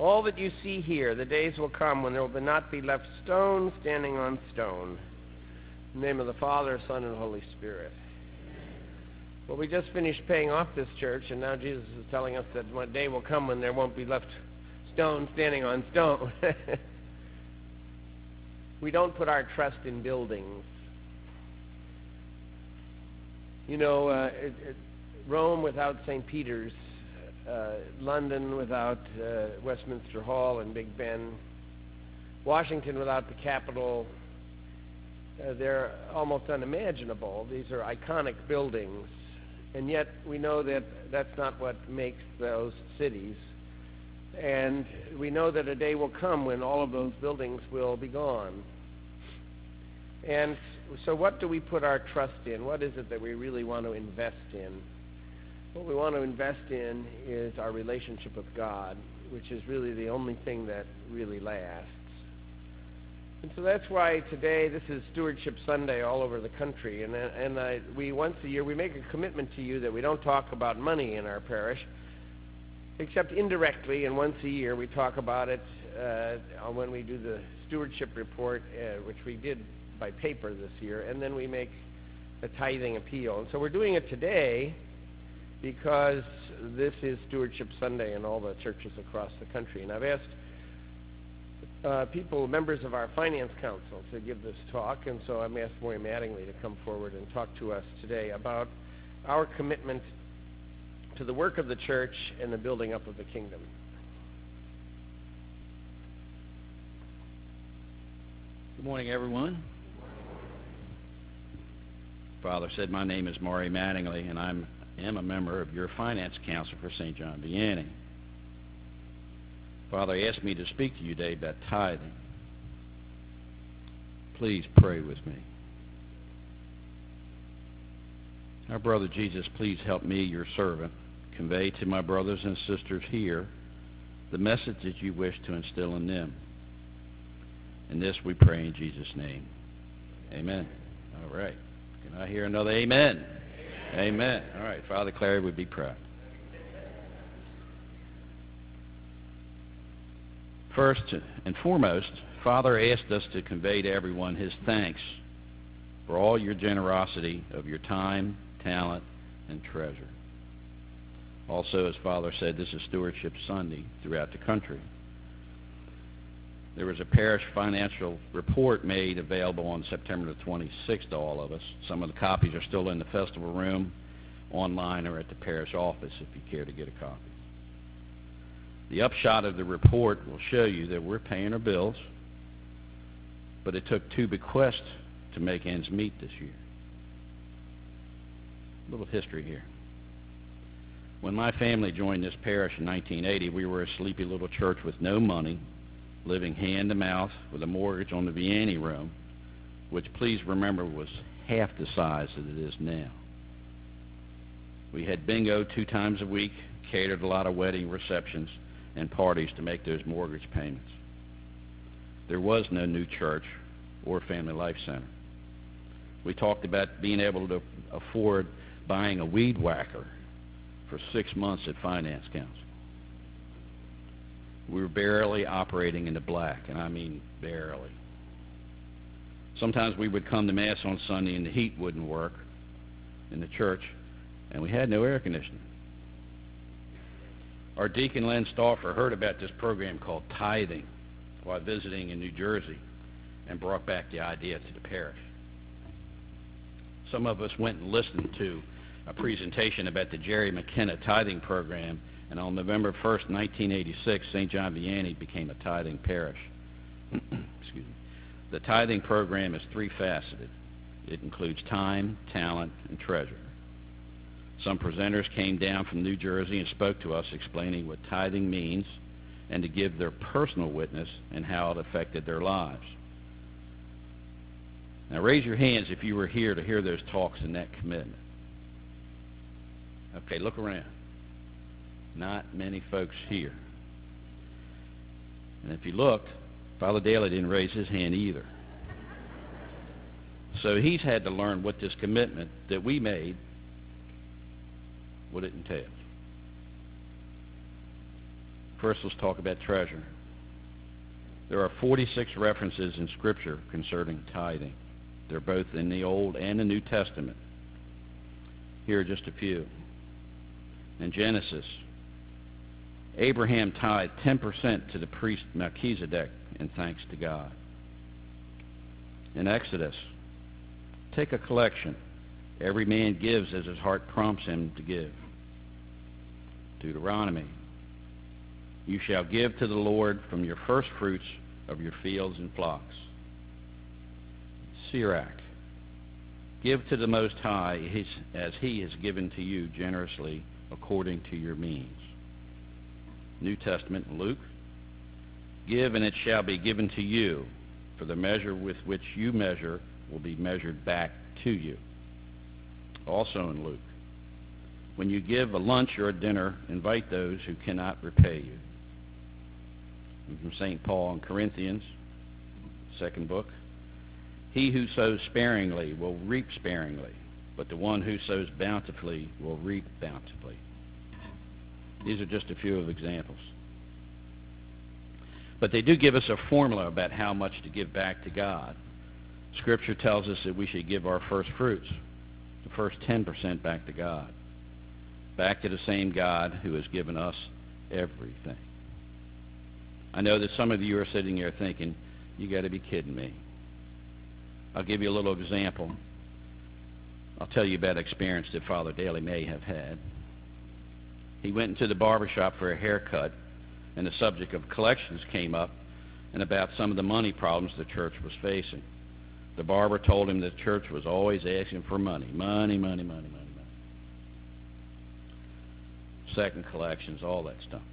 All that you see here, the days will come when there will not be left stone standing on stone. In the name of the Father, Son, and Holy Spirit. Well, we just finished paying off this church, and now Jesus is telling us that one day will come when there won't be left stone standing on stone. We don't put our trust in buildings. You know, Rome without St. Peter's, London without Westminster Hall and Big Ben, Washington without the Capitol, they're almost unimaginable. These are iconic buildings, and yet we know that that's not what makes those cities. And we know that a day will come when all of those buildings will be gone. And so what do we put our trust in? What is it that we really want to invest in? What we want to invest in is our relationship with God, which is really the only thing that really lasts. And so that's why today, this is Stewardship Sunday all over the country. And we once a year, we make a commitment to you that we don't talk about money in our parish, except indirectly, and once a year we talk about it when we do the stewardship report, which we did by paper this year, and then we make a tithing appeal. And so we're doing it today because this is Stewardship Sunday in all the churches across the country. And I've asked members of our finance council to give this talk, and so I'm asked Maureen Mattingly to come forward and talk to us today about our commitment to the work of the church and the building up of the kingdom. Good morning, everyone. Father said my name is Maury Mattingly, and I am a member of your finance council for St. John Vianney. Father asked me to speak to you today about tithing. Please pray with me. Our brother Jesus, please help me, your servant, convey to my brothers and sisters here the message that you wish to instill in them. And this we pray in Jesus' name. Amen. All right. Can I hear another amen? Amen. All right. Father Clary would be proud. First and foremost, Father asked us to convey to everyone his thanks for all your generosity of your time, talent, and treasure. Also, as Father said, this is Stewardship Sunday throughout the country. There was a parish financial report made available on September the 26th to all of us. Some of the copies are still in the festival room, online, or at the parish office if you care to get a copy. The upshot of the report will show you that we're paying our bills, but it took 2 bequests to make ends meet this year. A little history here. When my family joined this parish in 1980, we were a sleepy little church with no money, living hand to mouth with a mortgage on the Vianney room, which, please remember, was half the size that it is now. We had bingo 2 times a week, catered a lot of wedding receptions and parties to make those mortgage payments. There was no new church or Family Life Center. We talked about being able to afford buying a weed whacker for 6 months at Finance Council. We were barely operating in the black, and I mean barely. Sometimes we would come to Mass on Sunday and the heat wouldn't work in the church, and we had no air conditioning. Our deacon, Len Stauffer, heard about this program called tithing while visiting in New Jersey and brought back the idea to the parish. Some of us went and listened to a presentation about the Jerry McKenna tithing program, and on November 1st, 1986, St. John Vianney became a tithing parish. Excuse me. The tithing program is 3-faceted. It includes time, talent, and treasure. Some presenters came down from New Jersey and spoke to us explaining what tithing means and to give their personal witness and how it affected their lives. Now raise your hands if you were here to hear those talks and that commitment. Okay, look around. Not many folks here. And if you looked, Father Daly didn't raise his hand either. So he's had to learn what this commitment that we made, what it entails. First, let's talk about treasure. There are 46 references in Scripture concerning tithing. They're both in the Old and the New Testament. Here are just a few. In Genesis, Abraham tithed 10% to the priest Melchizedek in thanks to God. In Exodus, take a collection. Every man gives as his heart prompts him to give. Deuteronomy, you shall give to the Lord from your first fruits of your fields and flocks. Sirach, give to the Most High as he has given to you generously according to your means. New Testament, Luke, give and it shall be given to you, for the measure with which you measure will be measured back to you. Also in Luke, when you give a lunch or a dinner, invite those who cannot repay you. And from St. Paul in Corinthians, second book, he who sows sparingly will reap sparingly, but the one who sows bountifully will reap bountifully. These are just a few of examples. But they do give us a formula about how much to give back to God. Scripture tells us that we should give our first fruits, the first 10% back to God, back to the same God who has given us everything. I know that some of you are sitting here thinking, you got to be kidding me. I'll give you a little example. I'll tell you about an experience that Father Daly may have had. He went into the barber shop for a haircut, and the subject of collections came up and about some of the money problems the church was facing. The barber told him the church was always asking for money. Money. Second collections, all that stuff.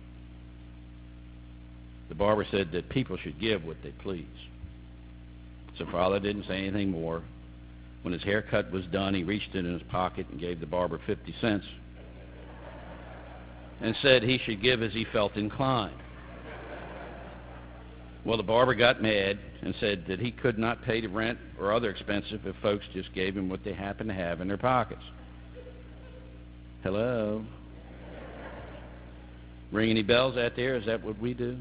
The barber said that people should give what they please. So Father didn't say anything more. When his haircut was done, he reached in his pocket and gave the barber 50 cents and said he should give as he felt inclined. Well, the barber got mad and said that he could not pay the rent or other expenses if folks just gave him what they happened to have in their pockets. Hello? Ring any bells out there? Is that what we do?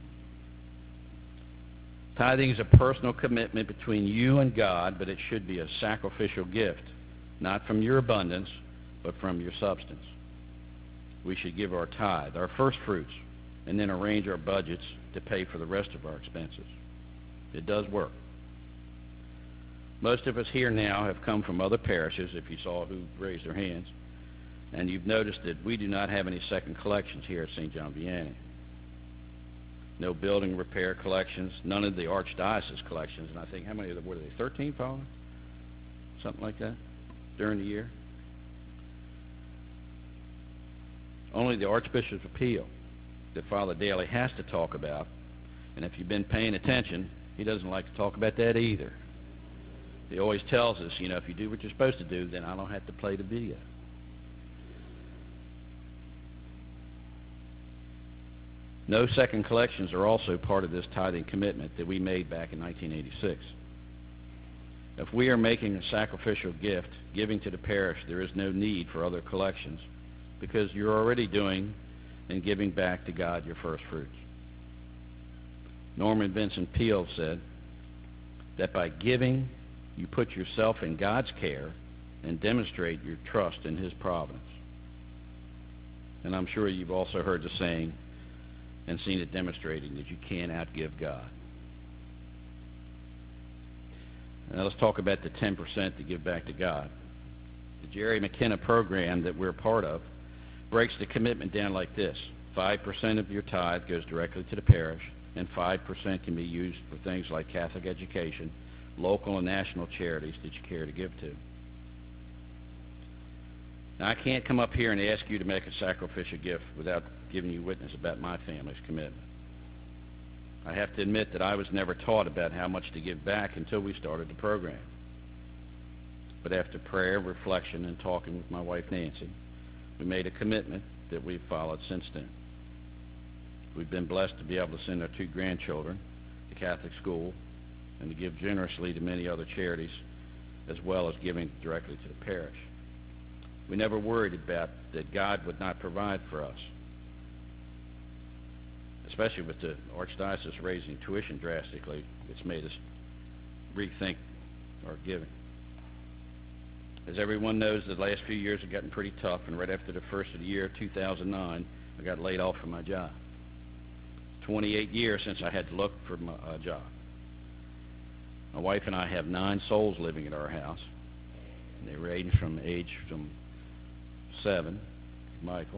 Tithing is a personal commitment between you and God, but it should be a sacrificial gift, not from your abundance, but from your substance. We should give our tithe, our first fruits, and then arrange our budgets to pay for the rest of our expenses. It does work. Most of us here now have come from other parishes, if you saw who raised their hands, and you've noticed that we do not have any second collections here at St. John Vianney. No building repair collections, none of the Archdiocese collections, and I think, how many of them were they, 13, Father? Something like that, during the year? Only the Archbishop's appeal that Father Daly has to talk about, and if you've been paying attention, he doesn't like to talk about that either. He always tells us, if you do what you're supposed to do, then I don't have to play the video. No second collections are also part of this tithing commitment that we made back in 1986. If we are making a sacrificial gift, giving to the parish, there is no need for other collections because you're already doing and giving back to God your first fruits. Norman Vincent Peale said that by giving, you put yourself in God's care and demonstrate your trust in His providence. And I'm sure you've also heard the saying and seen it demonstrating that you can't outgive God. Now let's talk about the 10% to give back to God. The Jerry McKenna program that we're part of breaks the commitment down like this. 5% of your tithe goes directly to the parish, and 5% can be used for things like Catholic education, local and national charities that you care to give to. Now, I can't come up here and ask you to make a sacrificial gift without giving you witness about my family's commitment. I have to admit that I was never taught about how much to give back until we started the program. But after prayer, reflection, and talking with my wife Nancy, we made a commitment that we've followed since then. We've been blessed to be able to send our 2 grandchildren to Catholic school and to give generously to many other charities, as well as giving directly to the parish. We never worried about that God would not provide for us. especially with the Archdiocese raising tuition drastically, it's made us rethink our giving. As everyone knows, the last few years have gotten pretty tough, and right after the first of the year, 2009, I got laid off from my job. 28 years since I had to look for a job. My wife and I have 9 souls living at our house, and they range from 7, Michael's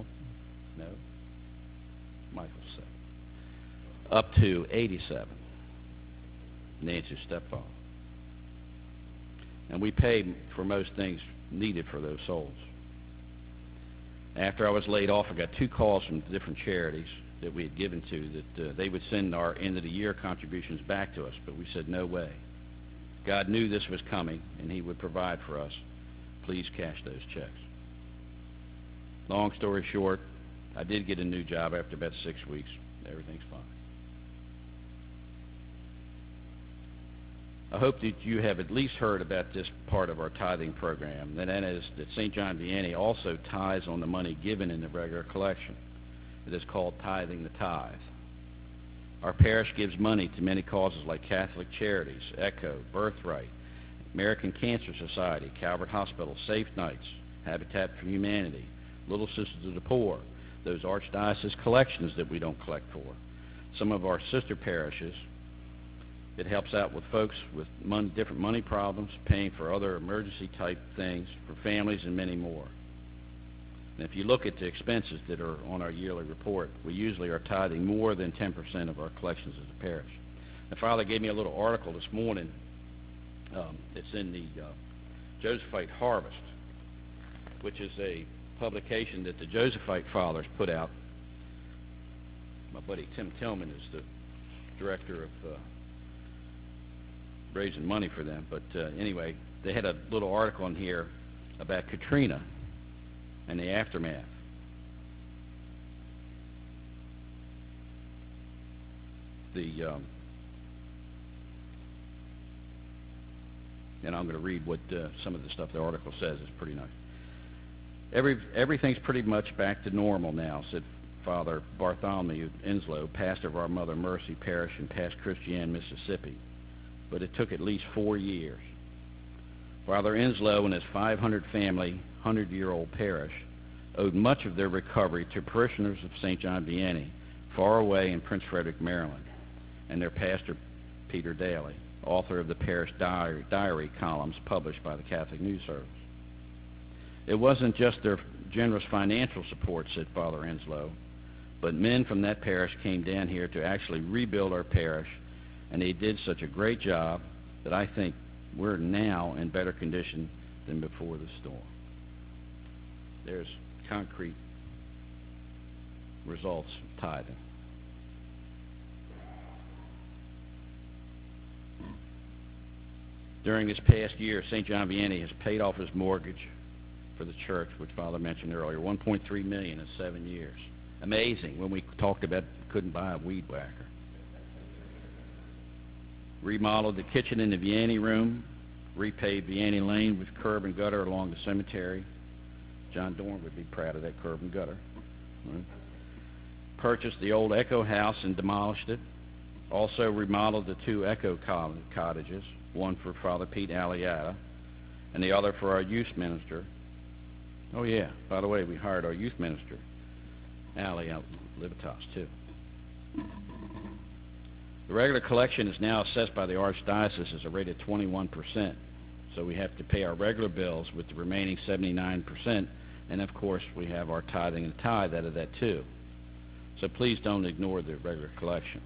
7, up to 87, Nancy's stepfather. And we pay for most things needed for those souls. After I was laid off, I got 2 calls from different charities that we had given to that they would send our end-of-the-year contributions back to us, but we said, no way. God knew this was coming, and he would provide for us. Please cash those checks. Long story short, I did get a new job after about 6 weeks. Everything's fine. I hope that you have at least heard about this part of our tithing program, and that is that St. John Vianney also tithes on the money given in the regular collection. It is called Tithing the Tithe. Our parish gives money to many causes like Catholic Charities, ECHO, Birthright, American Cancer Society, Calvert Hospital, Safe Nights, Habitat for Humanity, Little Sisters of the Poor, those archdiocese collections that we don't collect for. Some of our sister parishes, it helps out with folks with different money problems, paying for other emergency type things for families and many more. And if you look at the expenses that are on our yearly report, we usually are tithing more than 10% of our collections as a parish. The Father gave me a little article this morning. It's in the Josephite Harvest, which is a publication that the Josephite Fathers put out. My buddy Tim Tillman is the director of raising money for them. But anyway, they had a little article in here about Katrina and the aftermath. And I'm going to read what some of the stuff the article says. It's pretty nice. Everything's pretty much back to normal now, said Father Bartholomew Enslow, pastor of our Mother Mercy Parish in Pass Christian, Mississippi. But it took at least 4 years. Father Enslow and his 500-family, 100-year-old parish owed much of their recovery to parishioners of St. John Vianney, far away in Prince Frederick, Maryland, and their pastor, Peter Daly, author of the parish diary columns published by the Catholic News Service. It wasn't just their generous financial support, said Father Enslow, but men from that parish came down here to actually rebuild our parish, and they did such a great job that I think we're now in better condition than before the storm. There's concrete results of tithing. During this past year, St. John Vianney has paid off his mortgage for the church, which Father mentioned earlier, $1.3 million in 7 years. Amazing, when we talked about couldn't buy a weed whacker. Remodeled the kitchen in the Vianney room, repaved Vianney Lane with curb and gutter along the cemetery. John Dorn would be proud of that curb and gutter. Right. Purchased the old Echo house and demolished it. Also remodeled the 2 Echo cottages, one for Father Pete Aliata and the other for our youth minister. Oh yeah, by the way, we hired our youth minister, Ali Libertas, too. The regular collection is now assessed by the Archdiocese as a rate of 21%, so we have to pay our regular bills with the remaining 79%, and of course we have our tithing and tithe out of that too. So please don't ignore the regular collection.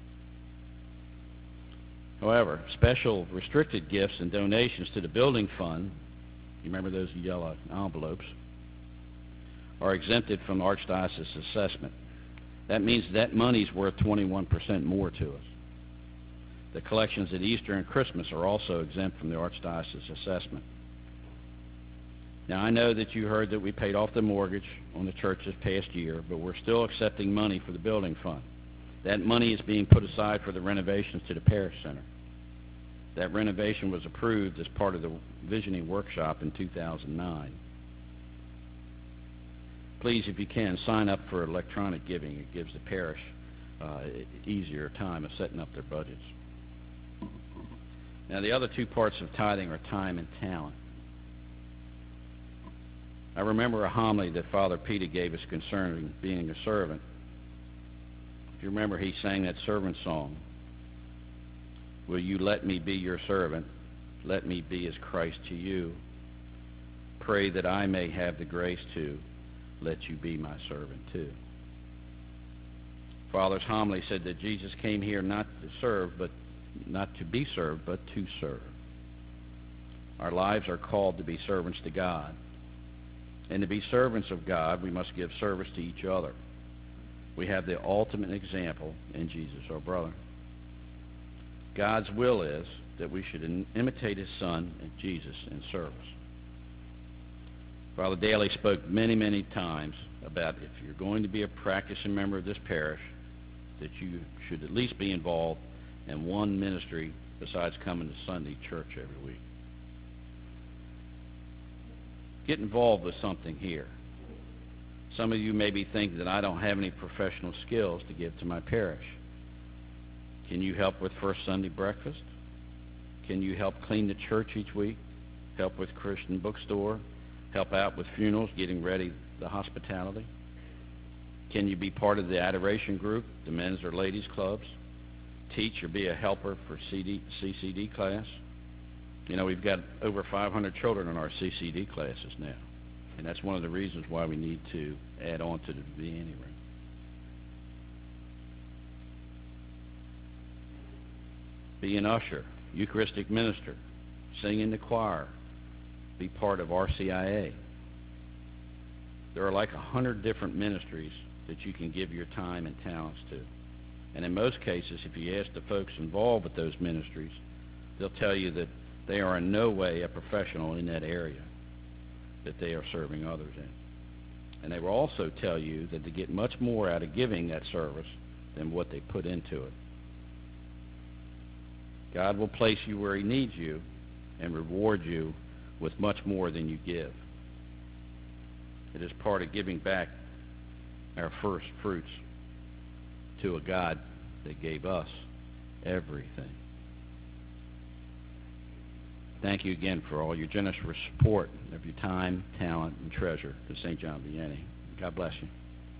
However, special restricted gifts and donations to the building fund, you remember those yellow envelopes, are exempted from the Archdiocese assessment. That means that money's worth 21% more to us. The collections at Easter and Christmas are also exempt from the Archdiocese assessment. Now, I know that you heard that we paid off the mortgage on the church this past year, but we're still accepting money for the building fund. That money is being put aside for the renovations to the parish center. That renovation was approved as part of the visioning workshop in 2009. Please, if you can, sign up for electronic giving. It gives the parish easier time of setting up their budgets. Now, the other two parts of tithing are time and talent. I remember a homily that Father Peter gave us concerning being a servant. If you remember, he sang that servant song, "Will you let me be your servant? Let me be as Christ to you. Pray that I may have the grace to let you be my servant too." Father's homily said that Jesus came here not to serve, but not to be served, but to serve. Our lives are called to be servants to God. And to be servants of God, we must give service to each other. We have the ultimate example in Jesus, our brother. God's will is that we should imitate his Son, Jesus, in service. Father Daly spoke many, many times about if you're going to be a practicing member of this parish, that you should at least be involved in one ministry besides coming to Sunday church every week. Get involved with something here. Some of you maybe think that I don't have any professional skills to give to my parish. Can you help with First Sunday breakfast? Can you help clean the church each week? Help with Christian bookstore? Help out with funerals, getting ready the hospitality? Can you be part of the adoration group, the men's or ladies' clubs? Teach or be a helper for CCD class? You know, we've got over 500 children in our CCD classes now, and that's one of the reasons why we need to add on to the Vianney room. Be an usher, Eucharistic minister, sing in the choir, be part of RCIA. There are like 100 different ministries that you can give your time and talents to. And in most cases, if you ask the folks involved with those ministries, they'll tell you that they are in no way a professional in that area that they are serving others in. And they will also tell you that they get much more out of giving that service than what they put into it. God will place you where he needs you and reward you with much more than you give. It is part of giving back our first fruits to a God that gave us everything. Thank you again for all your generous support of your time, talent, and treasure to St. John Vianney. God bless you.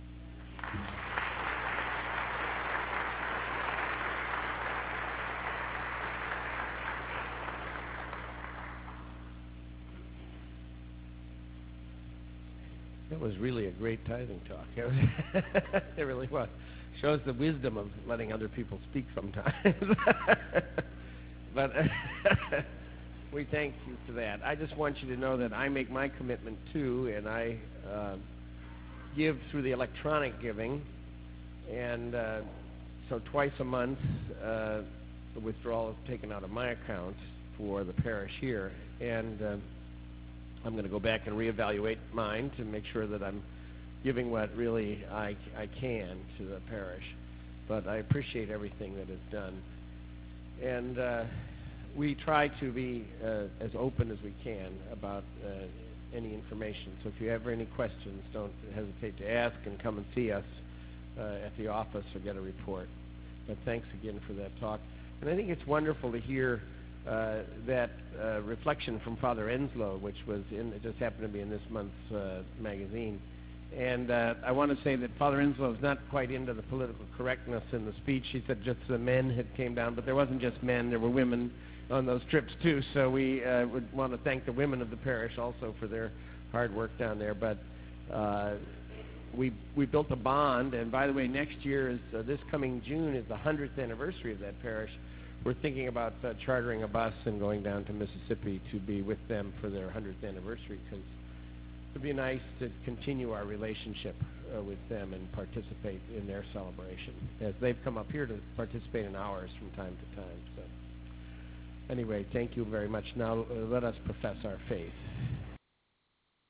That was really a great tithing talk. It really was. Shows the wisdom of letting other people speak sometimes. But we thank you for that. I just want you to know that I make my commitment too, and I give through the electronic giving, and so twice a month the withdrawal is taken out of my account for the parish here, and I'm going to go back and reevaluate mine to make sure that I'm giving what really I can to the parish. But I appreciate everything that is done. And we try to be as open as we can about any information. So if you have any questions, don't hesitate to ask and come and see us at the office or get a report. But thanks again for that talk. And I think it's wonderful to hear that reflection from Father Enslow, which was it just happened to be in this month's magazine. And I want to say that Father Enslow is not quite into the political correctness in the speech. He said just the men had came down, but there wasn't just men, there were women on those trips too. So we would want to thank the women of the parish also for their hard work down there. But we built a bond, and by the way, next year is this coming June is the 100th anniversary of that parish. We're thinking about chartering a bus and going down to Mississippi to be with them for their 100th anniversary, because it would be nice to continue our relationship with them and participate in their celebration, as they've come up here to participate in ours from time to time. So anyway, thank you very much. Now let us profess our faith.